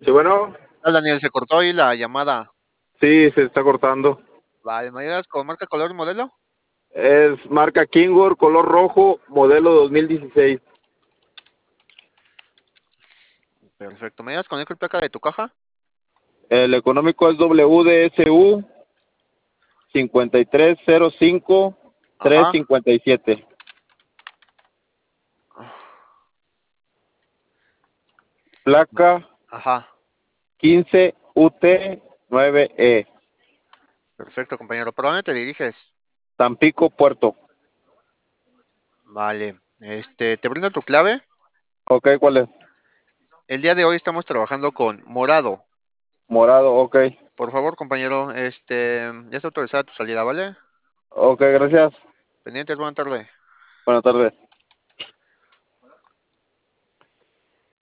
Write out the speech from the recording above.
Sí, bueno, Hola, Daniel, se cortó ahí la llamada. sí, se está cortando. Vale, ¿me ayudas con marca, color y modelo? Es marca Kingor, color rojo, modelo 2016. Perfecto. ¿Me ayudas con el placa de tu caja? El económico es WDSU 5305 Ajá, 357. Placa ajá. 15 UT9E. Perfecto, compañero. ¿Por dónde te diriges? Tampico, Puerto. Vale. ¿Te brindo tu clave? Ok, ¿cuál es? El día de hoy estamos trabajando con morado. Morado, ok. Por favor, compañero, ya está autorizada tu salida, ¿vale? Ok, gracias. Pendientes, buena tarde. Buenas tardes.